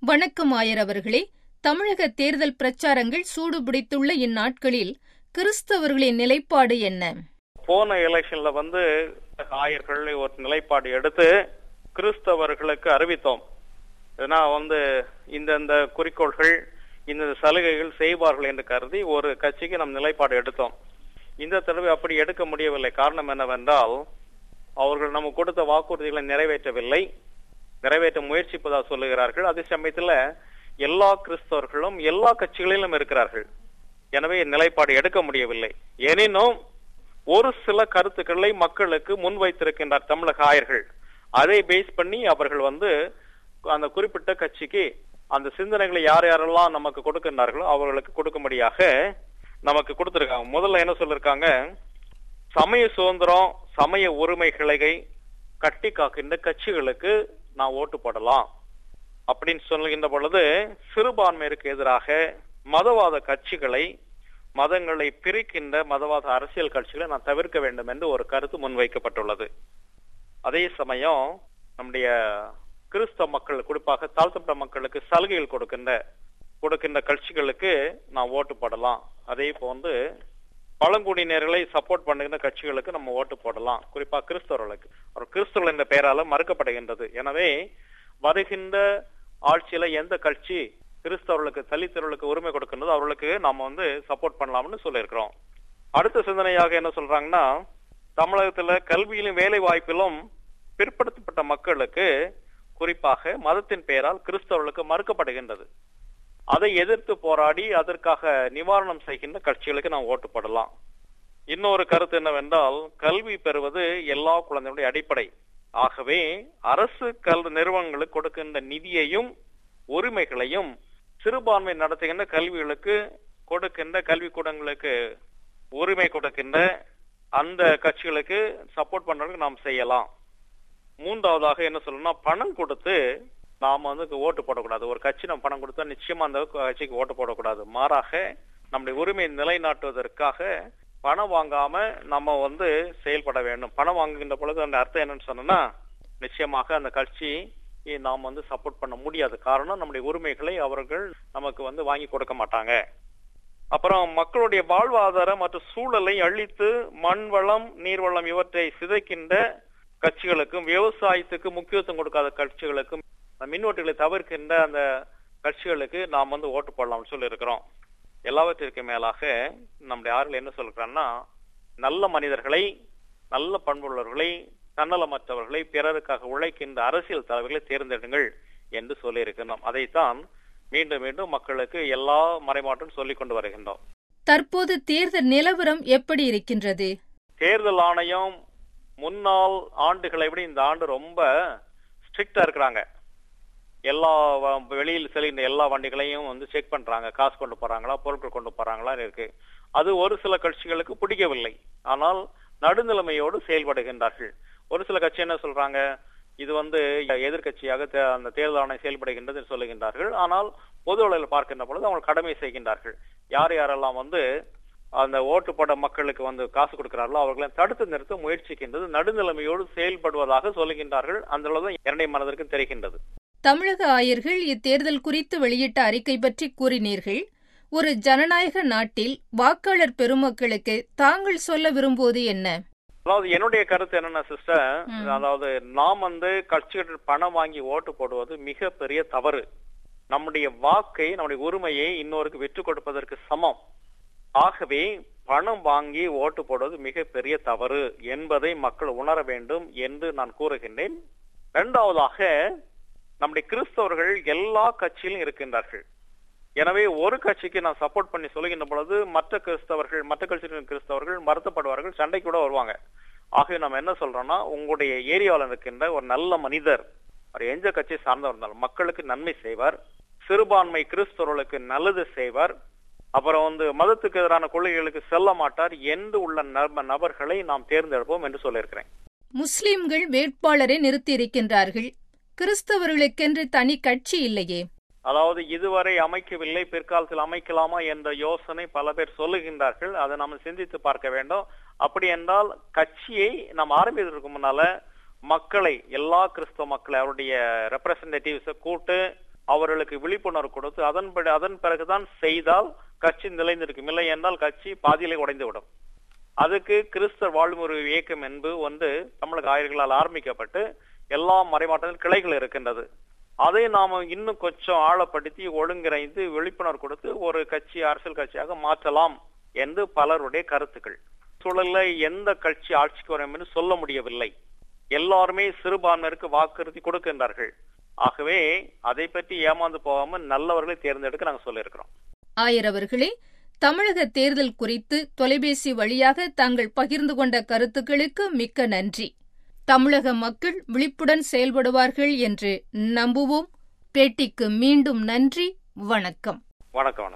வணக்கம் ஆயர் அவர்களே. தமிழக தேர்தல் பிரச்சாரங்கள் சூடுபிடித்துள்ள இந்நாட்களில் கிறிஸ்தவர்களின் நிலைப்பாடு என்ன? போன எலெக்ஷன்ல ஆயர்கள் ஒரு நிலைப்பாடு எடுத்து கிறிஸ்தவர்களுக்கு அறிவித்தோம். ஏன்னா இந்த குறிக்கோள்கள் இந்த சலுகைகள் செய்வார்கள் என்று கருதி ஒரு கட்சிக்கு நம் நிலைப்பாடு எடுத்தோம். இந்த தடவை அப்படி எடுக்க முடியவில்லை. காரணம் என்னவென்றால், அவர்கள் நமக்கு கொடுத்த வாக்குறுதிகளை நிறைவேற்ற முயற்சிப்பதாக சொல்லுகிறார்கள். அதே சமயத்துல எல்லா கிறிஸ்தவர்களும் எல்லா கட்சிகளிலும் இருக்கிறார்கள். எனவே நிலைப்பாடு எடுக்க முடியவில்லை. எனினும் ஒரு சில கருத்துக்களை மக்களுக்கு முன்வைத்திருக்கின்றார் தமிழக ஆயர்கள். அதை பேஸ் பண்ணி அவர்கள் அந்த குறிப்பிட்ட கட்சிக்கு அந்த சிந்தனைகளை யாரெல்லாம் நமக்கு கொடுக்கின்றார்களோ அவர்களுக்கு கொடுக்கும்படியாக நமக்கு கொடுத்திருக்காங்க. முதல்ல என்ன சொல்லிருக்காங்க, சமய சுதந்திரம் சமய உரிமைகளை கட்டி காக்கின்ற கட்சிகளுக்கு நான் ஓட்டு போடலாம் அப்படின்னு சொல்லுகின்ற பொழுது, சிறுபான்மையிற்கு எதிராக மதவாத கட்சிகளை, மதங்களை பிரிக்கின்ற மதவாத அரசியல் கட்சிகளை நான் தவிர்க்க வேண்டும் என்று ஒரு கருத்து முன்வைக்கப்பட்டுள்ளது. அதே சமயம் நம்முடைய கிறிஸ்தவ மக்கள், குறிப்பாக தாழ்த்தப்பட்ட மக்களுக்கு சலுகைகள் கொடுக்கின்ற கட்சிகளுக்கு நான் ஓட்டு போடலாம். அதே போன்று பழங்குடியினர்களை சப்போர்ட் பண்ணுகின்ற கட்சிகளுக்கு நம்ம ஓட்டு போடலாம். குறிப்பா கிறிஸ்தவர்களுக்கு, ஒரு கிறிஸ்தவர்கள் என்ற பெயரால மறுக்கப்படுகின்றது. எனவே வருகின்ற ஆட்சியில எந்த கட்சி கிறிஸ்தவர்களுக்கு தலித்தவர்களுக்கு உரிமை கொடுக்கின்றதோ அவர்களுக்கு நாம சப்போர்ட் பண்ணலாம்னு சொல்லியிருக்கிறோம். அடுத்த சிந்தனையாக என்ன சொல்றாங்கன்னா, தமிழகத்துல கல்வியிலும் வேலை வாய்ப்பிலும் பிற்படுத்தப்பட்ட மக்களுக்கு, குறிப்பாக மதத்தின் பெயரால் கிறிஸ்தவர்களுக்கு மறுக்கப்படுகின்றது. அதை எதிர்த்து போராடி அதற்காக நிவாரணம் செய்கின்ற கட்சிகளுக்கு நாம் ஓட்டு போடலாம். இன்னொரு கருத்து என்னவென்றால், கல்வி பெறுவது எல்லா குழந்தைகளுடைய அடிப்படை. ஆகவே அரசு நிறுவனங்களுக்கு கொடுக்கின்ற நிதியையும் உரிமைகளையும் சிறுபான்மை நடத்துகின்ற கல்விகளுக்கு கொடுக்கின்ற கல்விக்கூடங்களுக்கு உரிமை கொடுக்கின்ற அந்த கட்சிகளுக்கு சப்போர்ட் பண்றதுக்கு நாம் செய்யலாம். மூன்றாவதாக என்ன சொல்லணும்னா, பணம் கொடுத்து நாம ஓட்டு போடக்கூடாது. ஒரு கட்சி நம்ம பணம் கொடுத்தா நிச்சயமா அந்த கட்சிக்கு ஓட்டு போடக்கூடாது. மாறாக நம்முடைய உரிமையை நிலைநாட்டுவதற்காக பணம் வாங்காம நம்ம செயல்பட வேண்டும். பணம் வாங்குகின்ற பொழுது அந்த அர்த்தம் என்னன்னு சொன்னா, நிச்சயமாக அந்த கட்சி நாம் சப்போர்ட் பண்ண முடியாது. காரணம், நம்முடைய உரிமைகளை அவர்கள் நமக்கு வாங்கி கொடுக்க மாட்டாங்க. அப்புறம் மக்களுடைய வாழ்வாதாரம் மற்றும் சூழலை அழித்து மண் வளம், நீர்வளம் இவற்றை சிதைக்கின்ற கட்சிகளுக்கும், விவசாயத்துக்கு முக்கியத்துவம் கொடுக்காத கட்சிகளுக்கும், மின்வெட்டுகளை தவிர்க்கின்ற அந்த கட்சிகளுக்கு நாம் ஓட்டு போடலாம்னு சொல்லி இருக்கிறோம். எல்லாவற்றிற்கு மேலாக நம்முடைய ஆறுகள் என்ன சொல்றாங்கன்னா, நல்ல மனிதர்களை, நல்ல பண்புள்ளவர்களை, தன்னலமற்றவர்களை, பிறருக்காக உழைக்கின்ற அரசியல் தலைவர்களை தேர்ந்தெடுங்கள் என்று சொல்லி இருக்கிறோம். அதைத்தான் மீண்டும் மீண்டும் மக்களுக்கு எல்லா மறைமாற்றும் சொல்லிக் கொண்டு வருகின்றோம். தற்போது தேர்தல் நிலவரம் எப்படி இருக்கின்றது? தேர்தல் ஆணையம் முன்னாள் ஆண்டுகளை விட இந்த ஆண்டு ரொம்ப ஸ்ட்ரிக்டா இருக்கிறாங்க. எல்லா வெளியில் செல்கின்ற எல்லா வண்டிகளையும் செக் பண்றாங்க. காசு கொண்டு போறாங்களா, பொருட்கள் கொண்டு போறாங்களா இருக்கு. அது ஒரு சில கட்சிகளுக்கு பிடிக்கவில்லை. ஆனால் நடுநிலைமையோடு செயல்படுகின்றார்கள். ஒரு சில கட்சி என்ன சொல்றாங்க, இது எதிர்கட்சியாக அந்த தேர்தல் ஆணையம் செயல்படுகின்றது சொல்லுகின்றார்கள். ஆனால் பொது அளவில் பார்க்கின்ற பொழுது அவங்க கடமை செய்கின்றார்கள். யாரெல்லாம் அந்த ஓட்டு போட மக்களுக்கு காசு கொடுக்கிறார்களோ அவர்களை தடுத்து நிறுத்த முயற்சிக்கின்றது. நடுநிலைமையோடு செயல்படுவதாக சொல்லுகின்றார்கள். அந்த அளவுதான் இரண்டை மனதிற்கு தெரிகின்றது. தமிழக ஆயர்கள் இத்தேர்தல் குறித்து வெளியிட்ட அறிக்கை பற்றி கூறினீர்கள். ஒரு ஜனநாயக நாட்டில் வாக்காளர் பெருமக்களுக்கு தாங்கள் சொல்ல விரும்புவது என்ன? அதாவது என்னுடைய கருத்து என்னன்னா சிஸ்டர், அதாவது நாம் கட்சிகள் பணம் வாங்கி ஓட்டு போடுவது மிக பெரிய தவறு. நம்முடைய வாக்கை, நம்முடைய உரிமையை இன்னொருக்கு விற்று கொடுப்பதற்கு சமம். ஆகவே பணம் வாங்கி ஓட்டு போடுவது மிக பெரிய தவறு என்பதை மக்கள் உணர வேண்டும் என்று நான் கூறுகின்றேன். இரண்டாவதாக, நம்முடைய கிறிஸ்தவர்கள் எல்லா கட்சியிலும் இருக்கின்றார்கள். எனவே ஒரு கட்சிக்கு நான் சப்போர்ட் பண்ணி சொல்லுகின்ற பொழுது மற்ற கட்சியின் கிறிஸ்தவர்கள் மறுத்தப்படுவார்கள், சண்டை கூட வருவாங்க. ஆகவே நம்ம என்ன சொல்றோம்னா, உங்களுடைய ஏரியாவில் இருக்கின்ற ஒரு நல்ல மனிதர், அவர் எந்த கட்சியை சார்ந்தவர் இருந்தாலும் மக்களுக்கு நன்மை செய்வார், சிறுபான்மை கிறிஸ்தவர்களுக்கு நல்லது செய்வார், அப்புறம் மதத்துக்கு எதிரான கொள்கைகளுக்கு செல்ல மாட்டார் என்று உள்ள நபர்களை நாம் தேர்ந்தெடுப்போம் என்று சொல்லியிருக்கிறேன். முஸ்லிம்கள் வேட்பாளரை நிறுத்தி இருக்கின்றார்கள். கிறிஸ்தவர்களுக்கென்று தனி கட்சி இல்லையே? அதாவது இதுவரை அமைக்கவில்லை, பிற்காலத்தில் அமைக்கலாமா என்ற யோசனை பல பேர் சொல்லுகின்றார்கள். அதை நாம் சிந்தித்து பார்க்க வேண்டும். அப்படி என்றால் கட்சியை நாம் ஆரம்பிப்பதற்கு முன்னால மக்களை, எல்லா கிறிஸ்தவ மக்களை, அவருடைய ரெப்ரசன்டேட்டிவ்ஸை கூட்டு அவர்களுக்கு விழிப்புணர்வு கொடுத்து அதன் பிறகுதான் செய்தால் கட்சி நிலைந்திருக்கும். இல்லை என்றால் கட்சி பாதியிலே உடைந்துவிடும். அதுக்கு கிறிஸ்தவ வாழ்முறை இயக்கம் என்பது தமிழக ஆயர்களால் ஆரம்பிக்கப்பட்டு எல்லா மறைமாற்றத்தில் கிளைகள் இருக்கின்றது. அதை நாம இன்னும் கொஞ்சம் ஆழப்படுத்தி ஒழுங்கிணைந்து விழிப்புணர்வு கொடுத்து ஒரு கட்சி அரசியல் கட்சியாக மாற்றலாம் என்று பலருடைய கருத்துக்கள். சூழல்ல எந்த கட்சி ஆட்சிக்கு வரும் என்று சொல்ல முடியவில்லை. எல்லாருமே சிறுபான்மையினருக்கு வாக்குறுதி கொடுக்கின்றார்கள். ஆகவே அதை பற்றி ஏமாந்து போகாம நல்லவர்களை தேர்ந்தெடுக்க நாங்கள் சொல்லியிருக்கிறோம். ஆயர் அவர்களே, தமிழக தேர்தல் குறித்து தொலைபேசி வழியாக தாங்கள் பகிர்ந்து கொண்ட கருத்துக்களுக்கு மிக்க நன்றி. தமிழக மக்கள் விழிப்புடன் செயல்படுவார்கள் என்று நம்புவோம். பேட்டிக்கு மீண்டும் நன்றி. வணக்கம். வணக்கம்.